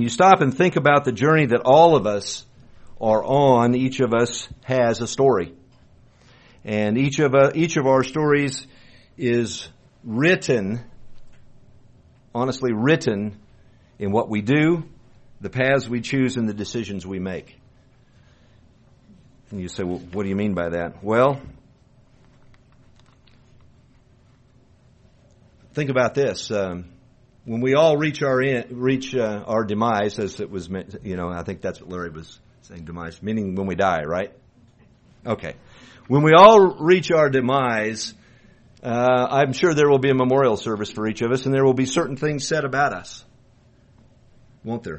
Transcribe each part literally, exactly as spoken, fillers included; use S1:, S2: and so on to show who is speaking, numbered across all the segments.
S1: you stop and think about the journey that all of us are on, each of us has a story. And each of uh, each of our stories is written, honestly written, in what we do, the paths we choose, and the decisions we make. And you say, well, what do you mean by that? Well, think about this. Um, when we all reach our in, reach uh, our demise, as it was meant, you know, I think that's what Larry was saying, demise, meaning when we die, right? Okay. When we all reach our demise, uh, I'm sure there will be a memorial service for each of us, and there will be certain things said about us. Won't there?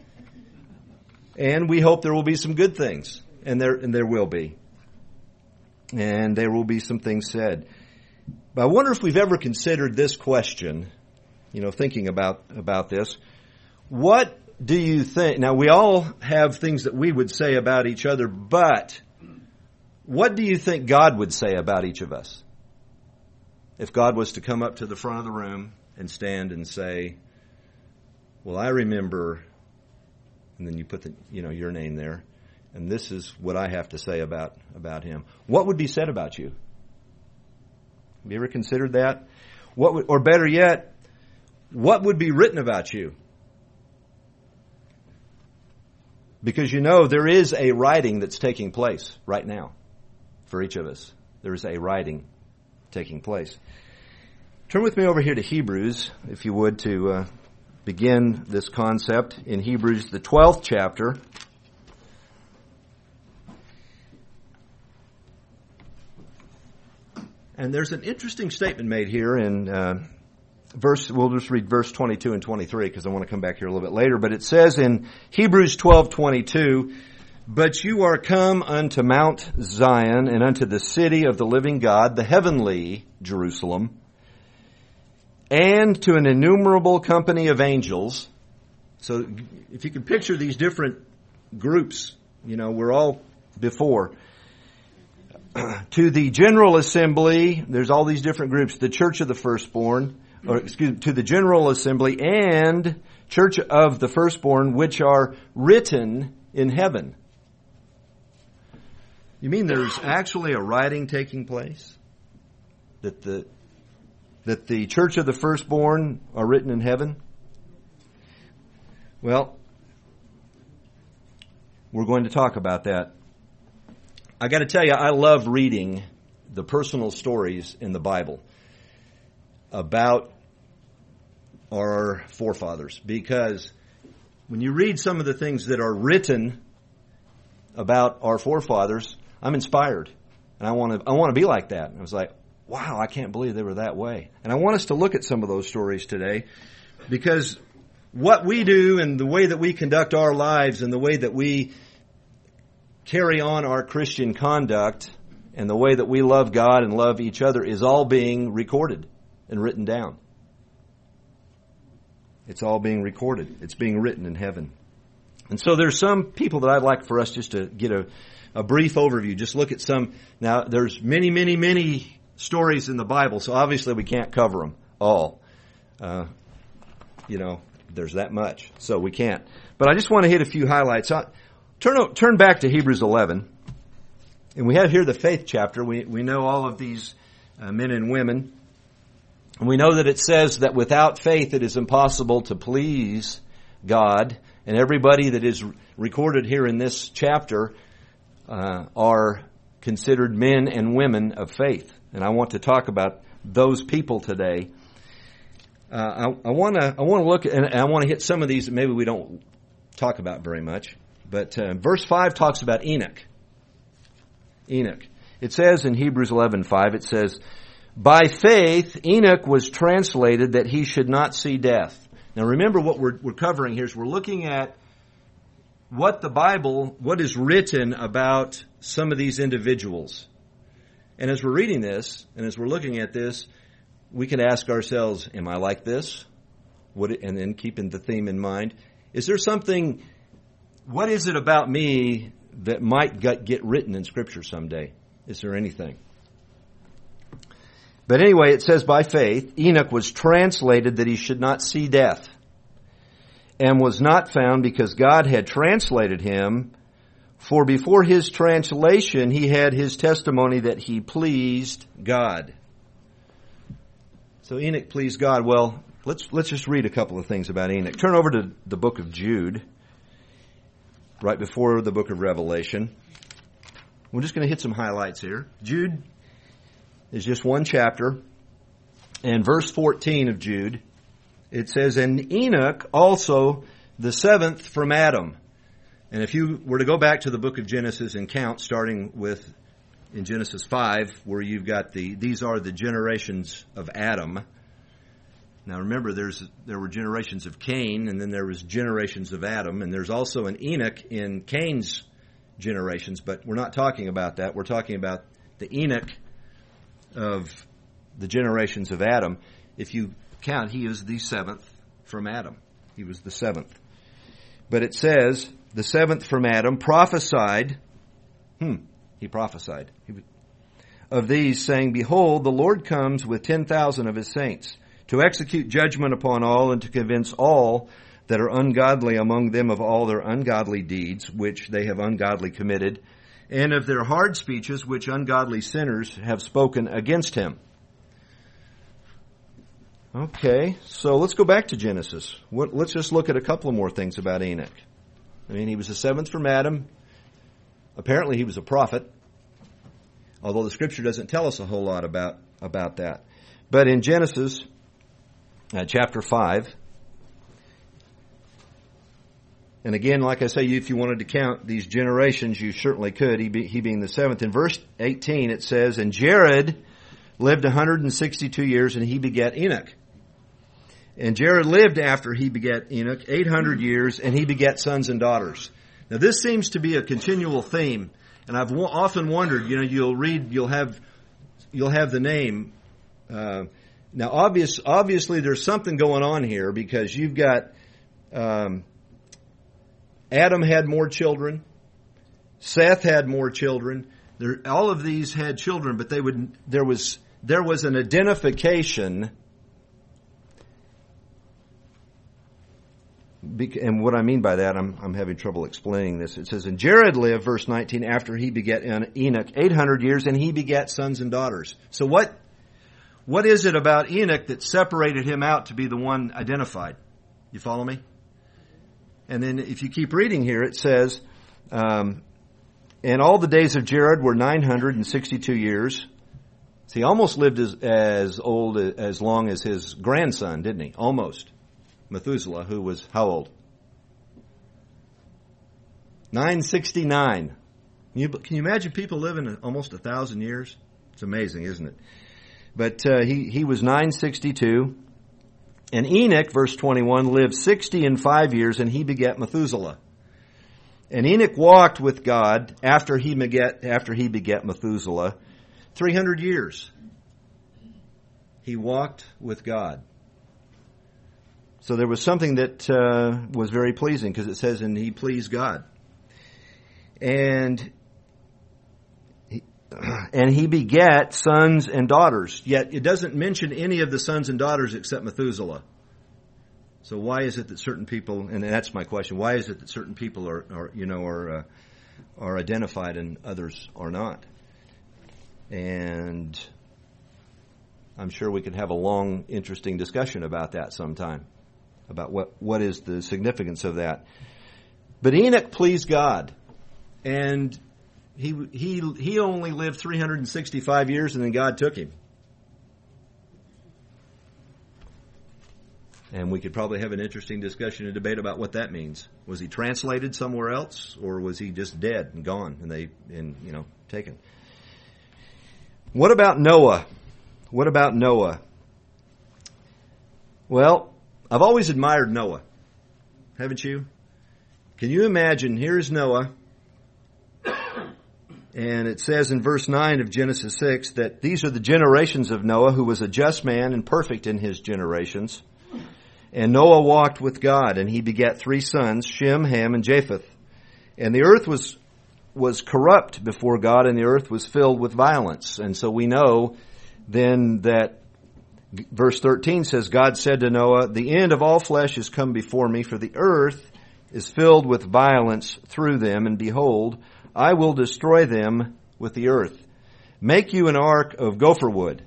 S1: And we hope there will be some good things, and there and there will be. And there will be some things said. But I wonder if we've ever considered this question, you know, thinking about, about this. What do you think? Now, we all have things that we would say about each other, but what do you think God would say about each of us? If God was to come up to the front of the room and stand and say, well, I remember, and then you put the, you know, your name there, and this is what I have to say about, about him. What would be said about you? Have you ever considered that? What would, or better yet, what would be written about you? Because you know there is a writing that's taking place right now for each of us. There is a writing taking place. Turn with me over here to Hebrews, if you would, to uh, begin this concept in Hebrews, the twelfth chapter. And there's an interesting statement made here in uh, verse, we'll just read verse twenty-two and twenty-three because I want to come back here a little bit later. But it says in Hebrews twelve twenty-two, but you are come unto Mount Zion and unto the city of the living God, the heavenly Jerusalem, and to an innumerable company of angels. So if you can picture these different groups, you know, we're all before. To the general assembly, there's all these different groups, the church of the firstborn, or excuse me, to the general assembly and church of the firstborn, which are written in heaven. You mean there's actually a writing taking place? That the that the church of the firstborn are written in heaven? Well, we're going to talk about that. I got to tell you, I love reading the personal stories in the Bible about our forefathers, because when you read some of the things that are written about our forefathers, I'm inspired, and I want to I want to be like that. I was like, wow, I can't believe they were that way. And I want us to look at some of those stories today, because what we do and the way that we conduct our lives and the way that we carry on our Christian conduct and the way that we love God and love each other is all being recorded and written down. It's all being recorded. It's being written in heaven. And so there's some people that I'd like for us just to get a, a brief overview. Just look at some. Now, there's many, many, many stories in the Bible, so obviously we can't cover them all. Uh, you know, there's that much, so we can't. But I just want to hit a few highlights. I, Turn turn back to Hebrews eleven, and we have here the faith chapter. We we know all of these uh, men and women, and we know that it says that without faith it is impossible to please God. And everybody that is recorded here in this chapter uh, are considered men and women of faith. And I want to talk about those people today. Uh, I want to I want to look at, and I want to hit some of these that maybe we don't talk about very much. But uh, verse five talks about Enoch. Enoch. It says in Hebrews eleven five, it says, by faith Enoch was translated that he should not see death. Now remember what we're, we're covering here is we're looking at what the Bible, what is written about some of these individuals. And as we're reading this, and as we're looking at this, we can ask ourselves, am I like this? What, and then keeping the theme in mind, is there something... What is it about me that might get written in Scripture someday? Is there anything? But anyway, it says by faith, Enoch was translated that he should not see death, and was not found because God had translated him. For before his translation, he had his testimony that he pleased God. So Enoch pleased God. Well, let's let's just read a couple of things about Enoch. Turn over to the book of Jude, right before the book of Revelation. We're just going to hit some highlights here. Jude is just one chapter, and verse fourteen of Jude, it says, "And Enoch also the seventh from Adam." And if you were to go back to the book of Genesis and count, starting with in Genesis five, where you've got the, these are the generations of Adam. Now remember, there's there were generations of Cain, and then there was generations of Adam, and there's also an Enoch in Cain's generations, but we're not talking about that. We're talking about the Enoch of the generations of Adam. If you count, he is the seventh from Adam. He was the seventh. But it says, the seventh from Adam prophesied, hmm, he prophesied, he, of these, saying, "Behold, the Lord comes with ten thousand of his saints, to execute judgment upon all, and to convince all that are ungodly among them of all their ungodly deeds, which they have ungodly committed, and of their hard speeches, which ungodly sinners have spoken against him." Okay, so let's go back to Genesis. What, let's just look at a couple of more things about Enoch. I mean, he was the seventh from Adam. Apparently he was a prophet, although the Scripture doesn't tell us a whole lot about, about that. But in Genesis uh, chapter five, and again, like I say, if you wanted to count these generations, you certainly could, he, be, he being the seventh. In verse eighteen it says, "And Jared lived one hundred sixty-two years, and he begat Enoch. And Jared lived after he begat Enoch eight hundred years, and he begat sons and daughters." Now this seems to be a continual theme, and I've w- often wondered, you know, you'll read, you'll have, you'll have the name. Uh, now obvious, obviously there's something going on here, because you've got, um, Adam had more children, Seth had more children, there, all of these had children, but they would, there was, there was an identification. And what I mean by that, I'm, I'm having trouble explaining this. It says, "And Jared lived," verse nineteen, "after he begat Enoch eight hundred years, and he begat sons and daughters." So what, what is it about Enoch that separated him out to be the one identified? You follow me? And then if you keep reading here, it says, um, "And all the days of Jared were nine hundred sixty-two years." See, he almost lived as, as old, as long as his grandson, didn't he? Almost. Methuselah, who was how old? nine sixty-nine. Can you, can you imagine people living almost a thousand years? It's amazing, isn't it? But uh, he, he was nine sixty-two. And Enoch, verse twenty-one, lived sixty and five years, and he begat Methuselah. And Enoch walked with God after he begat, after he begat Methuselah three hundred years. He walked with God. So there was something that uh, was very pleasing, because it says, "And he pleased God." And he, and he begat sons and daughters. Yet it doesn't mention any of the sons and daughters except Methuselah. So why is it that certain people, and that's my question, why is it that certain people are, are you know, are uh, are identified and others are not? And I'm sure we could have a long, interesting discussion about that sometime, about what, what is the significance of that. But Enoch pleased God, and he he he only lived three hundred sixty-five years, and then God took him. And we could probably have an interesting discussion and debate about what that means. Was he translated somewhere else, or was he just dead and gone, and they and you know taken? What about Noah? What about Noah? Well, I've always admired Noah. Haven't you? Can you imagine, here's Noah, and it says in verse nine of Genesis six that these are the generations of Noah, who was a just man and perfect in his generations. And Noah walked with God, and he begat three sons, Shem, Ham, and Japheth. And the earth was was corrupt before God, and the earth was filled with violence. And so we know then that Verse thirteen says, God said to Noah, the end of all flesh is come before me, for the earth is filled with violence through them, and behold, I will destroy them with the earth. Make you an ark of gopher wood.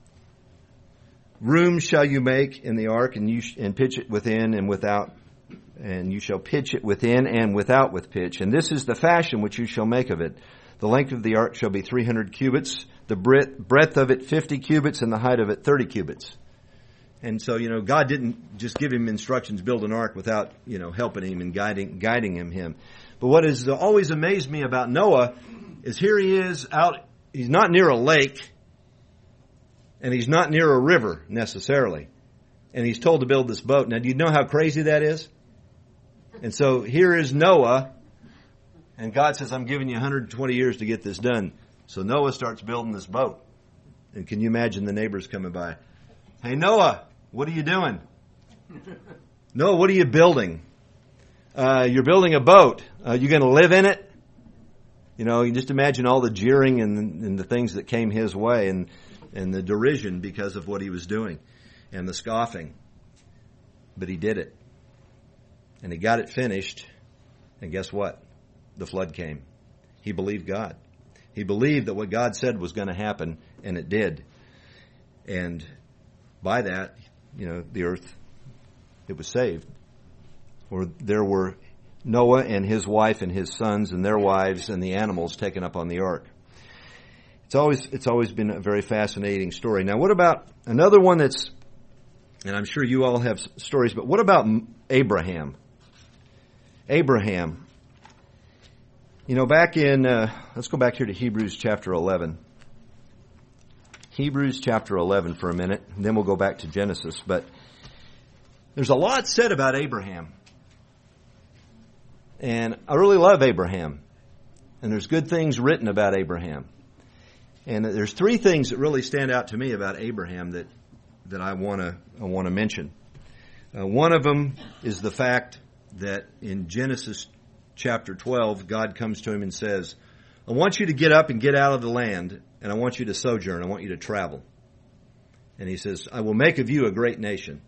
S1: Room shall you make in the ark, and you sh- and pitch it within and without, and you shall pitch it within and without with pitch. And this is the fashion which you shall make of it. The length of the ark shall be three hundred cubits, the breadth of it fifty cubits, and the height of it thirty cubits. And so, you know, God didn't just give him instructions, build an ark, without, you know, helping him and guiding guiding him. him. But what has always amazed me about Noah is here he is out, he's not near a lake, and he's not near a river necessarily. And he's told to build this boat. Now, do you know how crazy that is? And so here is Noah, and God says, I'm giving you one hundred twenty years to get this done. So Noah starts building this boat. And can you imagine the neighbors coming by? Hey, Noah, what are you doing? Noah, what are you building? Uh, you're building a boat. Are you going to live in it? You know, you just imagine all the jeering and, and the things that came his way, and, and the derision because of what he was doing, and the scoffing. But he did it. And he got it finished. And guess what? The flood came. He believed God. He believed that what God said was going to happen, and it did. And by that, you know, the earth, it was saved. Or there were Noah and his wife and his sons and their wives and the animals taken up on the ark. It's always it's always been a very fascinating story. Now, what about another one that's, and I'm sure you all have stories, but what about Abraham? Abraham. You know, back in, uh, let's go back here to Hebrews chapter eleven. Hebrews chapter eleven for a minute, and then we'll go back to Genesis. But there's a lot said about Abraham. And I really love Abraham. And there's good things written about Abraham. And there's three things that really stand out to me about Abraham that, that I want to I want to mention. Uh, one of them is the fact that in Genesis chapter twelve, God comes to him and says, I want you to get up and get out of the land, and I want you to sojourn. I want you to travel. And he says, I will make of you a great nation.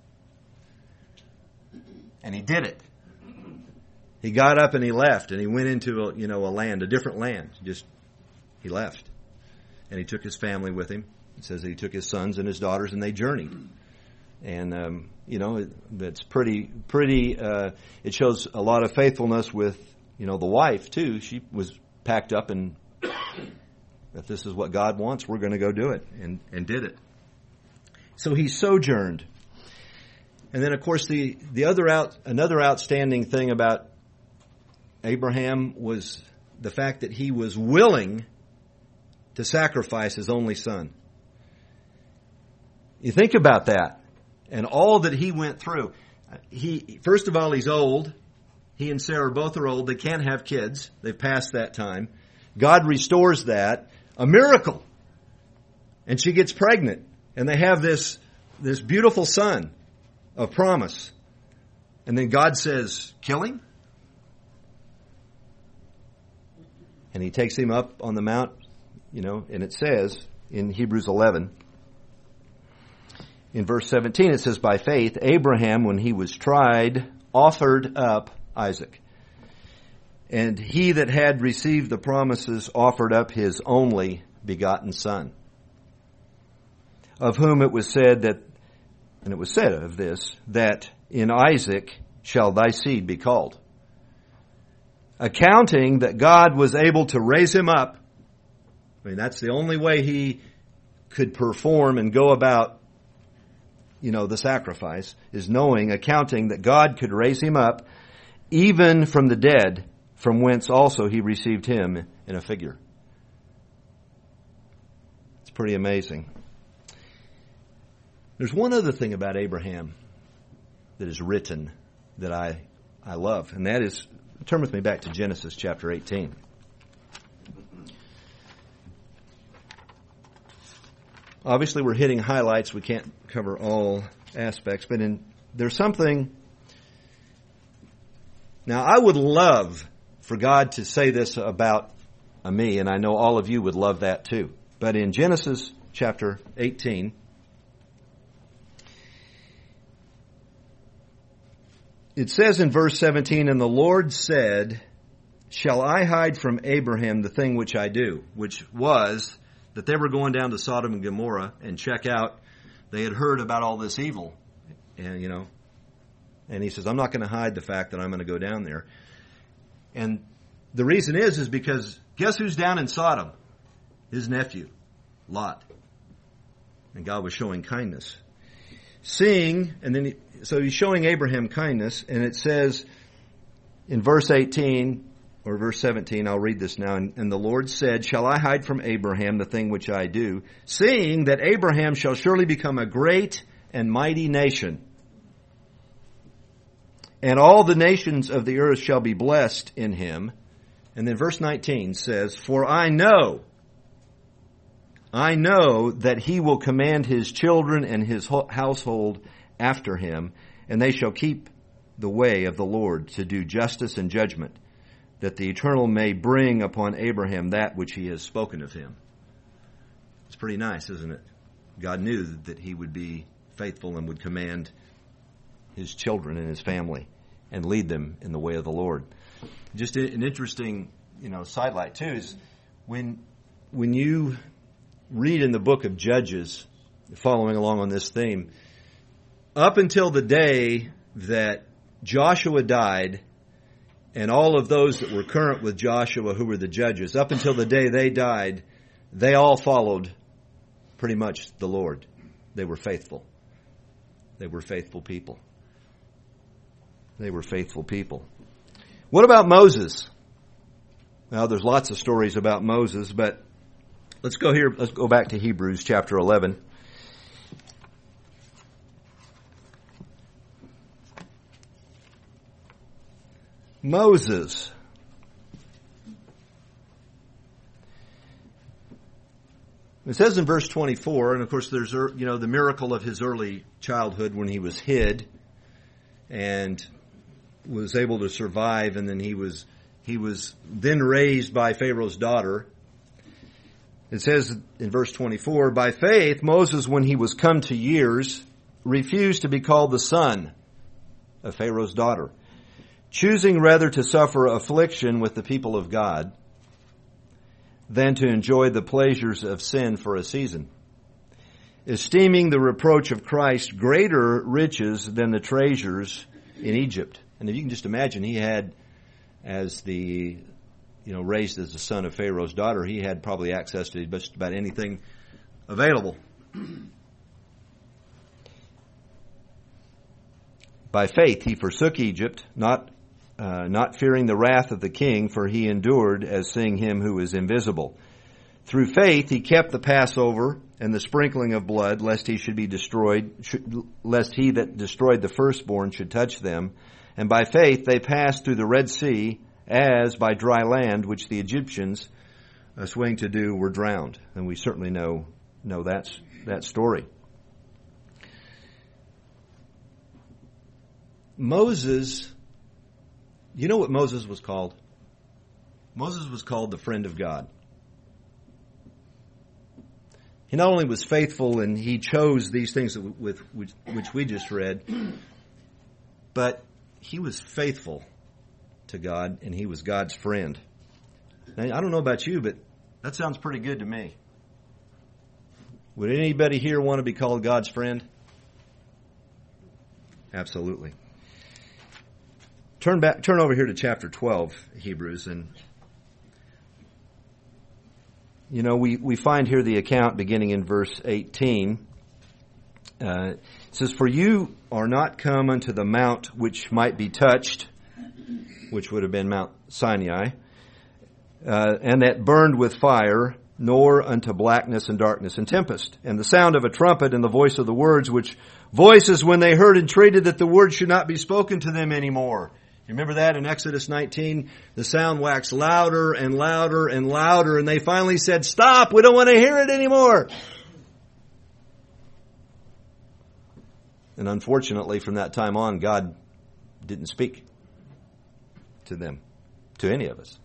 S1: And he did it. He got up and he left, and he went into a, you know, a land, a different land. Just, he left. And he took his family with him. It says he took his sons and his daughters, and they journeyed. And, um, you know, it, it's pretty, pretty, uh, it shows a lot of faithfulness with, you know, the wife, too. She was packed up, and if this is what God wants, we're going to go do it, and, and did it. So he sojourned. And then, of course, the, the other out, another outstanding thing about Abraham was the fact that he was willing to sacrifice his only son. You think about that and all that he went through. He, first of all, he's old. He and Sarah both are old. They can't have kids. They've passed that time. God restores that. A miracle. And she gets pregnant. And they have this, this beautiful son of promise. And then God says, kill him? And he takes him up on the mount, you know, and it says in Hebrews eleven, in verse seventeen, it says, by faith, Abraham, when he was tried, offered up Isaac. And he that had received the promises offered up his only begotten son, of whom it was said that, and it was said of this, that in Isaac shall thy seed be called. Accounting that God was able to raise him up. I mean, that's the only way he could perform and go about, you know, the sacrifice, is knowing, accounting that God could raise him up even from the dead, from whence also he received him in a figure. It's pretty amazing. There's one other thing about Abraham that is written that I, I love, and that is, turn with me back to Genesis chapter eighteen. Obviously, we're hitting highlights. We can't cover all aspects, but in, there's something. Now, I would love for God to say this about me, and I know all of you would love that too. But in Genesis chapter eighteen, it says in verse seventeen, and the Lord said, shall I hide from Abraham the thing which I do? Which was that they were going down to Sodom and Gomorrah and check out. They had heard about all this evil. And, you know, and he says, I'm not going to hide the fact that I'm going to go down there. And the reason is, is because guess who's down in Sodom? His nephew, Lot. And God was showing kindness. Seeing, and then, he, so he's showing Abraham kindness, and it says in verse eighteen, or verse seventeen, I'll read this now. And, and the Lord said, shall I hide from Abraham the thing which I do, seeing that Abraham shall surely become a great and mighty nation, and all the nations of the earth shall be blessed in him. And then verse nineteen says, for I know, I know that he will command his children and his household after him, and they shall keep the way of the Lord to do justice and judgment, that the Eternal may bring upon Abraham that which he has spoken of him. It's pretty nice, isn't it? God knew that he would be faithful and would command his children and his family and lead them in the way of the Lord. Just an interesting, you know, sidelight too is when when you read in the book of Judges, following along on this theme, up until the day that Joshua died, and all of those that were current with Joshua who were the judges, up until the day they died, they all followed pretty much the Lord. They were faithful. They were faithful people. They were faithful people. What about Moses? Well, there's lots of stories about Moses, but let's go here. Let's go back to Hebrews chapter eleven. Moses. It says in verse twenty-four, and of course there's, you know, the miracle of his early childhood when he was hid and was able to survive, and then he was he was then raised by Pharaoh's daughter. It says in verse twenty-four, by faith Moses, when he was come to years, refused to be called the son of Pharaoh's daughter, choosing rather to suffer affliction with the people of God than to enjoy the pleasures of sin for a season, esteeming the reproach of Christ greater riches than the treasures in Egypt. And if you can just imagine, he had, as the, you know, raised as the son of Pharaoh's daughter, he had probably access to just about anything available. By faith he forsook Egypt, not Uh, not fearing the wrath of the king, for he endured as seeing him who is invisible. Through faith he kept the Passover and the sprinkling of blood, lest he should be destroyed, should, lest he that destroyed the firstborn should touch them. And by faith they passed through the Red Sea, as by dry land, which the Egyptians, uh, swaying to do, were drowned. And we certainly know know that's that story. Moses. You know what Moses was called? Moses was called the friend of God. He not only was faithful and he chose these things with which, which we just read, but he was faithful to God and he was God's friend. Now, I don't know about you, but that sounds pretty good to me. Would anybody here want to be called God's friend? Absolutely. Turn back, turn over here to chapter twelve, Hebrews, and you know we, we find here the account beginning in verse eighteen. Uh, it says, "For you are not come unto the mount which might be touched," which would have been Mount Sinai, uh, "and that burned with fire, nor unto blackness and darkness and tempest, and the sound of a trumpet and the voice of the words, which voices when they heard entreated that the word should not be spoken to them anymore." You remember that in Exodus nineteen? The sound waxed louder and louder and louder, and they finally said, "Stop, we don't want to hear it anymore." And unfortunately, from that time on, God didn't speak to them, to any of us.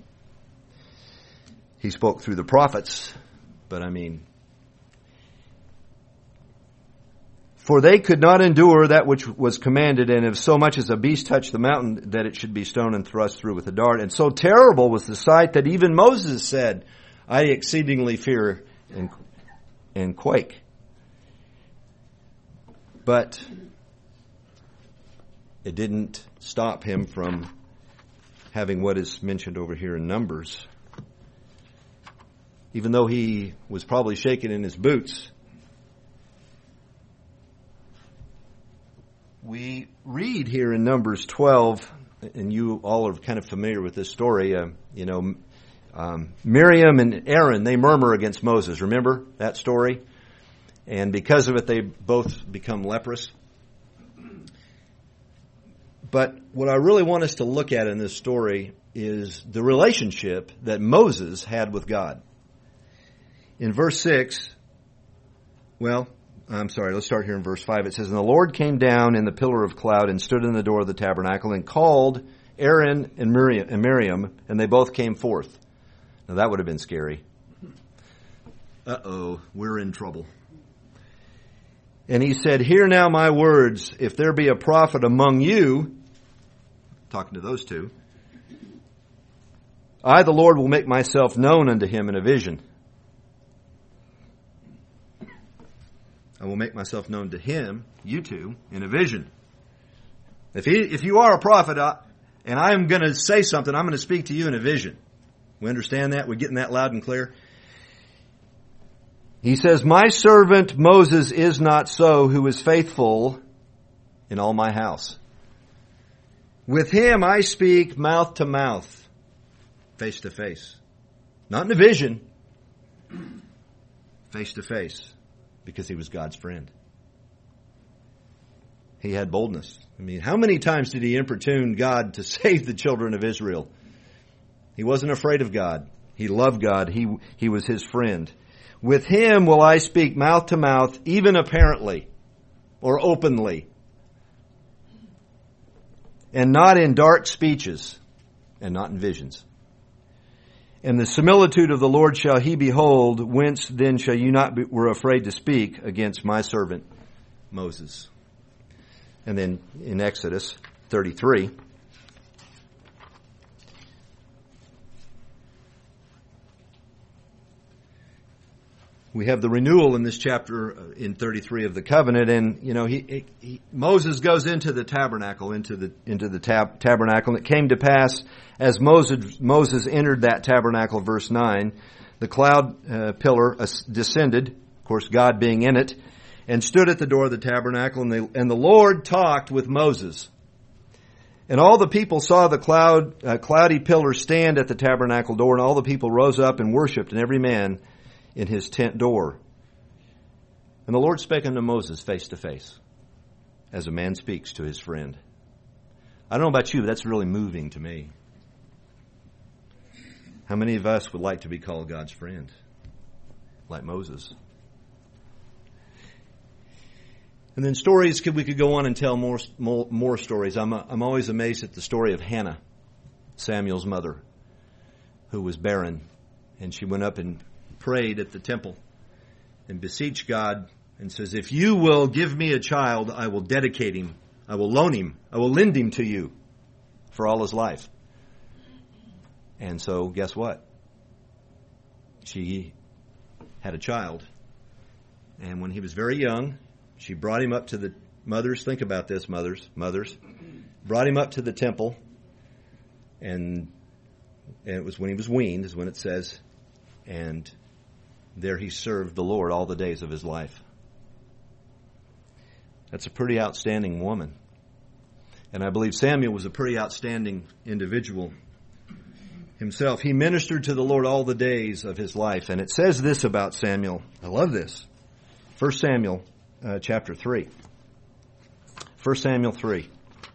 S1: He spoke through the prophets, but I mean, For they could not endure that which was commanded, and if so much as a beast touched the mountain, that it should be stoned and thrust through with a dart. And so terrible was the sight that even Moses said, I exceedingly fear and, and quake. But it didn't stop him from having what is mentioned over here in Numbers. Even though he was probably shaking in his boots, we read here in Numbers twelve, and you all are kind of familiar with this story. Uh, you know, um, Miriam and Aaron, they murmur against Moses. Remember that story? And because of it, they both become leprous. But what I really want us to look at in this story is the relationship that Moses had with God. In verse six, well, I'm sorry, let's start here in verse five. It says, And the Lord came down in the pillar of cloud and stood in the door of the tabernacle and called Aaron and Miriam, and Miriam, and they both came forth. Now that would have been scary. Uh-oh, we're in trouble. And he said, Hear now my words. If there be a prophet among you, talking to those two, I, the Lord, will make myself known unto him in a vision. I will make myself known to him, you two, in a vision. If he, if you are a prophet, I, and I'm going to say something, I'm going to speak to you in a vision. We understand that? We're getting that loud and clear? He says, My servant Moses is not so, who is faithful in all my house. With him I speak mouth to mouth, face to face. Not in a vision, face to face. Because he was God's friend. He had boldness. I mean, how many times did he importune God to save the children of Israel? He wasn't afraid of God. He loved God. He, he was his friend. With him will I speak mouth to mouth, even apparently or openly, and not in dark speeches and not in visions. And the similitude of the Lord shall he behold, whence then shall you not be, were afraid to speak against my servant Moses. And then in Exodus thirty-three, we have the renewal in this chapter in thirty-three of the covenant, and you know he, he Moses goes into the tabernacle, into the into the tab, tabernacle, and it came to pass as Moses Moses entered that tabernacle, verse nine, the cloud uh, pillar descended, of course God being in it, and stood at the door of the tabernacle, and the and the Lord talked with Moses. And all the people saw the cloud uh, cloudy pillar stand at the tabernacle door, and all the people rose up and worshipped, and every man in his tent door. And the Lord spake unto Moses face to face, as a man speaks to his friend. I don't know about you, but that's really moving to me. How many of us would like to be called God's friend, like Moses? And then stories, could we could go on and tell more more, more stories. I'm I'm always amazed at the story of Hannah, Samuel's mother, who was barren, and she went up and prayed at the temple and beseeched God and says, if you will give me a child, I will dedicate him. I will loan him. I will lend him to you for all his life. And so guess what? She had a child. And when he was very young, she brought him up to the mothers. Think about this, mothers, mothers. Brought him up to the temple. And, and it was when he was weaned, is when it says, and there he served the Lord all the days of his life. That's a pretty outstanding woman. And I believe Samuel was a pretty outstanding individual himself. He ministered to the Lord all the days of his life. And it says this about Samuel. I love this. First Samuel uh, chapter three. First Samuel three.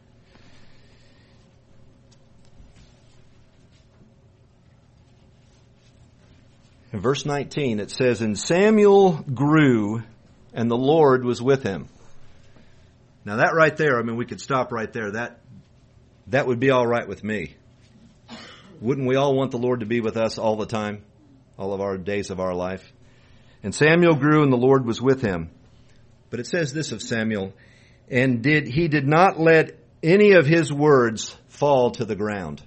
S1: In verse nineteen, it says, And Samuel grew, and the Lord was with him. Now that right there, I mean, we could stop right there. That that would be all right with me. Wouldn't we all want the Lord to be with us all the time? All of our days of our life? And Samuel grew, and the Lord was with him. But it says this of Samuel, and did he did not let any of his words fall to the ground.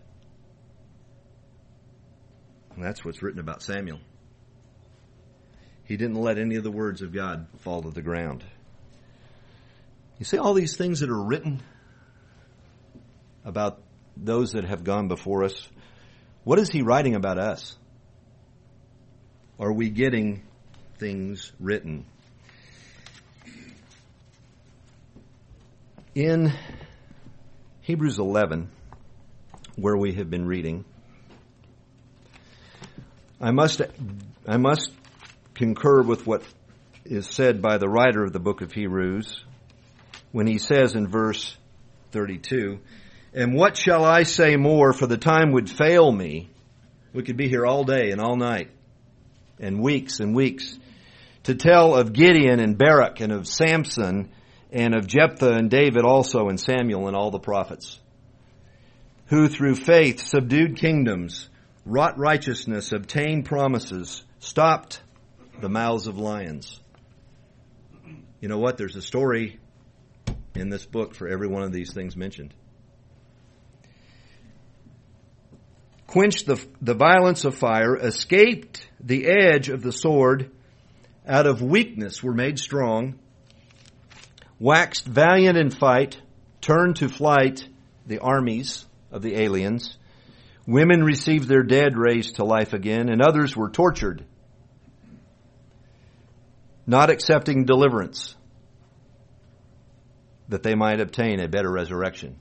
S1: And that's what's written about Samuel. He didn't let any of the words of God fall to the ground. You see all these things that are written about those that have gone before us. What is he writing about us? Are we getting things written? In Hebrews eleven, where we have been reading, I must I must concur with what is said by the writer of the book of Hebrews when he says in verse thirty-two, "And what shall I say more, for the time would fail me." We could be here all day and all night and weeks and weeks to tell of Gideon and Barak and of Samson and of Jephthah and David also and Samuel and all the prophets, who through faith subdued kingdoms, wrought righteousness, obtained promises, stopped the mouths of lions. You know what? There's a story in this book for every one of these things mentioned. Quenched the, the violence of fire, escaped the edge of the sword, out of weakness were made strong, waxed valiant in fight, turned to flight the armies of the aliens. Women received their dead raised to life again, and others were tortured, not accepting deliverance, that they might obtain a better resurrection.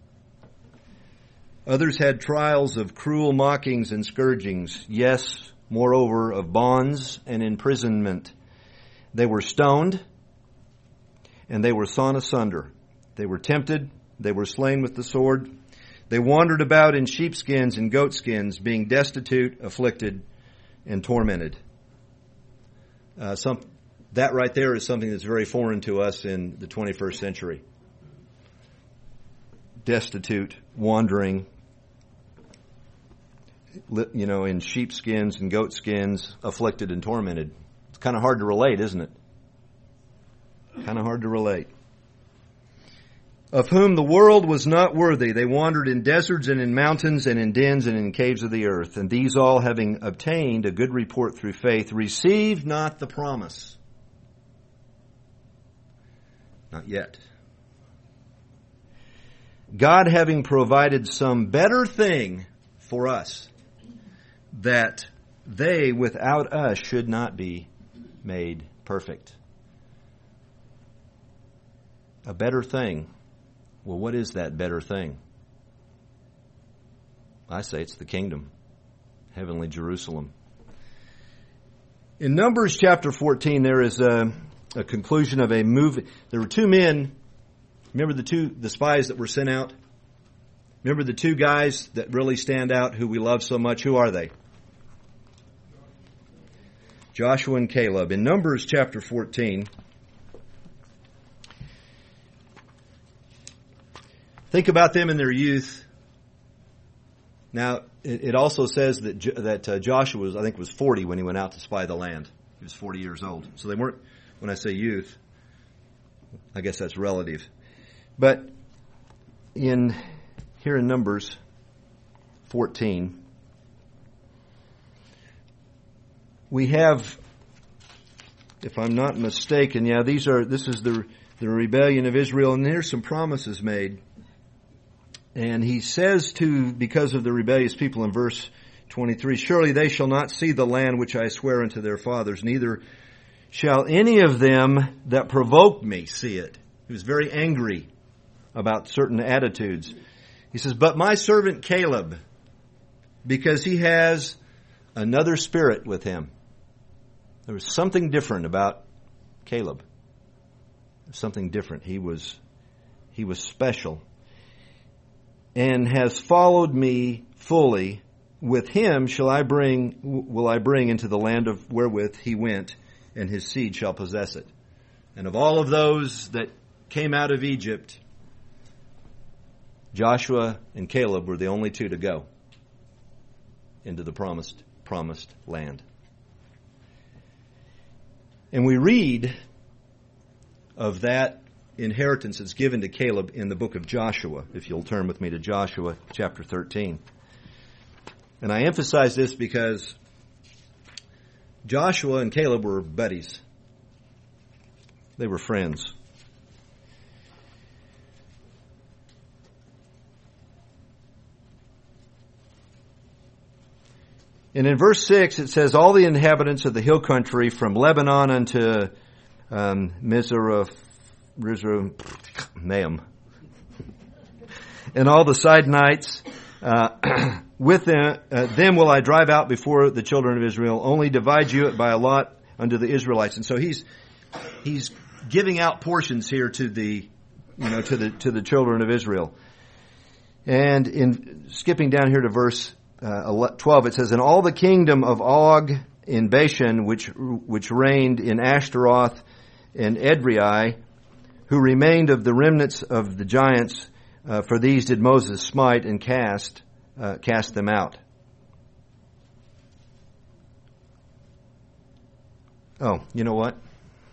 S1: Others had trials of cruel mockings and scourgings, yes, moreover, of bonds and imprisonment. They were stoned, and they were sawn asunder. They were tempted, they were slain with the sword. They wandered about in sheepskins and goatskins, being destitute, afflicted, and tormented. Uh, some, that right there is something that's very foreign to us in the twenty-first century. Destitute, wandering, you know, in sheepskins and goatskins, afflicted and tormented. It's kind of hard to relate, isn't it? Kind of hard to relate. Of whom the world was not worthy. They wandered in deserts and in mountains and in dens and in caves of the earth. And these all, having obtained a good report through faith, received not the promise. Not yet. God having provided some better thing for us, that they without us should not be made perfect. A better thing. Well, what is that better thing? I say it's the kingdom, heavenly Jerusalem. In Numbers chapter fourteen, there is a, a conclusion of a movie. There were two men. Remember the two, the spies that were sent out? Remember the two guys that really stand out who we love so much? Who are they? Joshua and Caleb. In Numbers chapter fourteen, think about them in their youth. Now, it also says that that uh, Joshua was, I think, was forty when he went out to spy the land. He was forty years old. So they weren't, when I say youth, I guess that's relative. But in here in Numbers fourteen, we have, if I'm not mistaken, yeah, these are this is the the rebellion of Israel, and there's some promises made. And he says to, because of the rebellious people in verse twenty-three, surely they shall not see the land which I swear unto their fathers, neither shall any of them that provoke me see it. He was very angry about certain attitudes. He says, but my servant Caleb, because he has another spirit with him. There was something different about Caleb. Something different. He was, he was special. And has followed me fully. With him shall I bring, will I bring into the land of wherewith he went, and his seed shall possess it. And of all of those that came out of Egypt, Joshua and Caleb were the only two to go into the promised, promised land. And we read of that inheritance that's given to Caleb in the book of Joshua, if you'll turn with me to Joshua chapter thirteen. And I emphasize this because Joshua and Caleb were buddies. They were friends. And in verse six it says, all the inhabitants of the hill country from Lebanon unto um, Mizraim, and all the Sidonites, uh, with them, uh, them will I drive out before the children of Israel, only divide you by a lot unto the Israelites. And so he's he's giving out portions here to the you know to the to the children of Israel. And in skipping down here to verse uh, twelve, it says, and all the kingdom of Og in Bashan, which which reigned in Ashtaroth and Edrei, who remained of the remnants of the giants, uh, for these did Moses smite and cast uh, cast them out. Oh, you know what?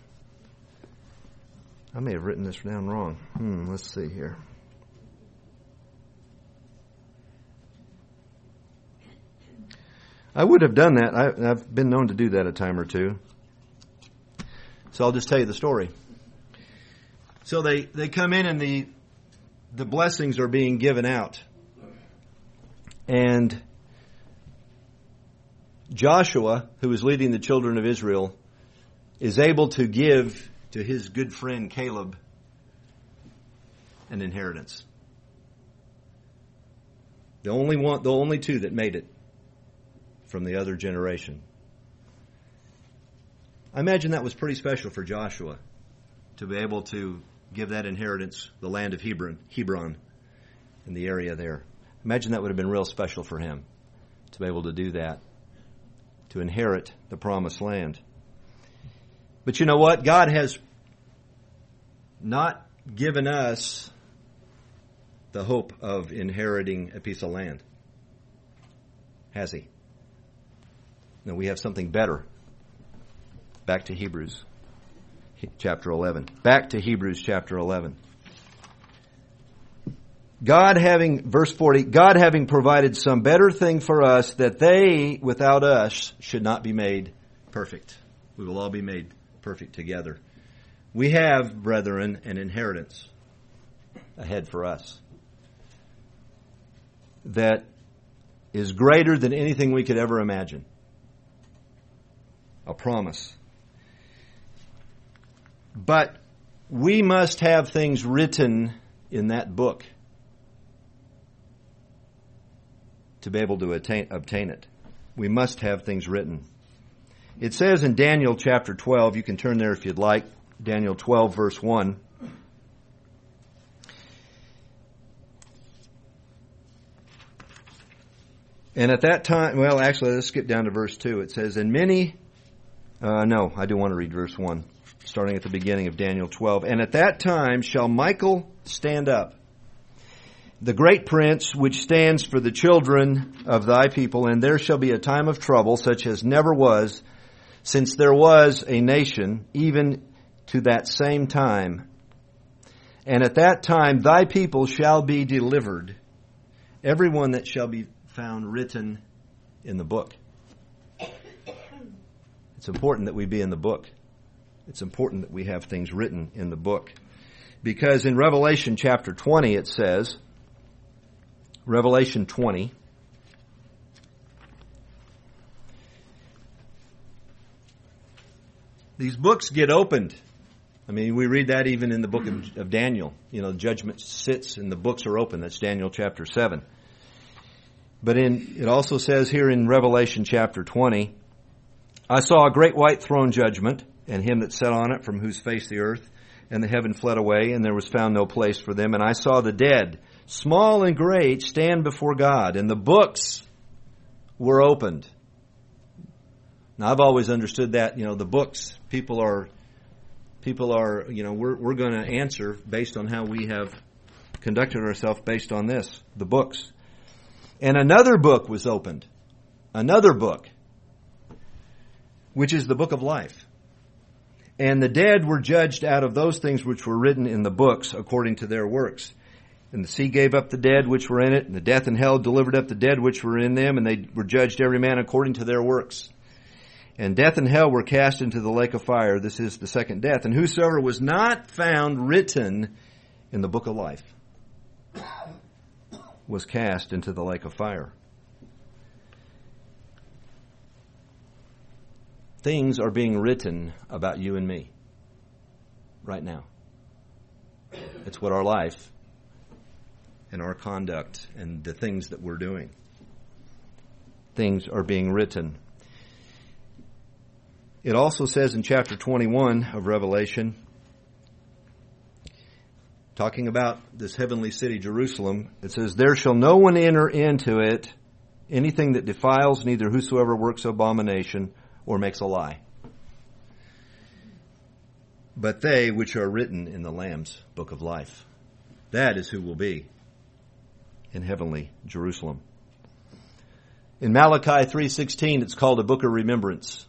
S1: I may have written this down wrong. Hmm, let's see here. I would have done that. I, I've been known to do that a time or two. So I'll just tell you the story. So they, they come in and the the blessings are being given out. And Joshua, who is leading the children of Israel, is able to give to his good friend Caleb an inheritance. The only one, the only two that made it from the other generation. I imagine that was pretty special for Joshua to be able to give that inheritance, the land of Hebron, Hebron, in the area there. Imagine that would have been real special for him to be able to do that, to inherit the promised land. But you know what? God has not given us the hope of inheriting a piece of land, has He? No, we have something better. Back to Hebrews chapter eleven. Back to Hebrews chapter eleven. God having, verse forty, God having provided some better thing for us, that they without us should not be made perfect. We will all be made perfect together. We have, brethren, an inheritance ahead for us that is greater than anything we could ever imagine. A promise. But we must have things written in that book to be able to attain, obtain it. We must have things written. It says in Daniel chapter twelve, you can turn there if you'd like, Daniel twelve verse one. And at that time, well actually let's skip down to verse two. It says, and many, uh, no, I do want to read verse one, starting at the beginning of Daniel twelve. And at that time shall Michael stand up, the great prince, which stands for the children of thy people, and there shall be a time of trouble, such as never was, since there was a nation, even to that same time. And at that time thy people shall be delivered, every one that shall be found written in the book. It's important that we be in the book. It's important that we have things written in the book. Because in Revelation chapter twenty it says, Revelation twenty, these books get opened. I mean, we read that even in the book of, of Daniel. You know, judgment sits and the books are open. That's Daniel chapter seven. But in it also says here in Revelation chapter twenty, I saw a great white throne judgment, and him that sat on it, from whose face the earth and the heaven fled away, and there was found no place for them. And I saw the dead, small and great, stand before God, and the books were opened. Now, I've always understood that, you know, the books, people are, people are, you know, we're, we're going to answer based on how we have conducted ourselves based on this, the books. And another book was opened. Another book, which is the book of life. And the dead were judged out of those things which were written in the books according to their works. And the sea gave up the dead which were in it, and the death and hell delivered up the dead which were in them, and they were judged every man according to their works. And death and hell were cast into the lake of fire. This is the second death. And whosoever was not found written in the book of life was cast into the lake of fire. Things are being written about you and me right now. It's what our life and our conduct and the things that we're doing. Things are being written. It also says in chapter twenty-one of Revelation, talking about this heavenly city, Jerusalem, it says, there shall no one enter into it anything that defiles, neither whosoever works abomination or makes a lie, but they which are written in the Lamb's book of life. That is who will be in heavenly Jerusalem. In Malachi three sixteen, it's called a book of remembrance.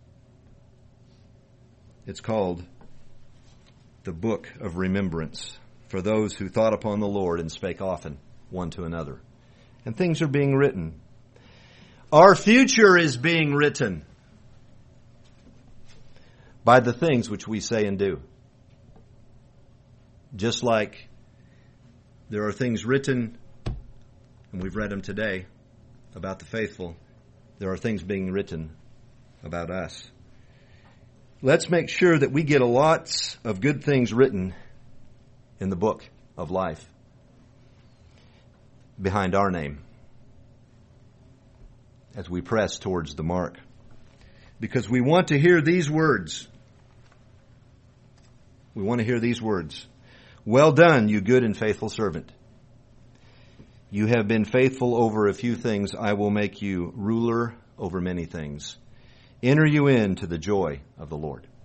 S1: It's called the book of remembrance for those who thought upon the Lord and spake often one to another. And things are being written. Our future is being written by the things which we say and do. Just like there are things written, and we've read them today, about the faithful, there are things being written about us. Let's make sure that we get a lots of good things written in the book of life behind our name as we press towards the mark. Because we want to hear these words. We want to hear these words. Well done, you good and faithful servant. You have been faithful over a few things. I will make you ruler over many things. Enter you into the joy of the Lord.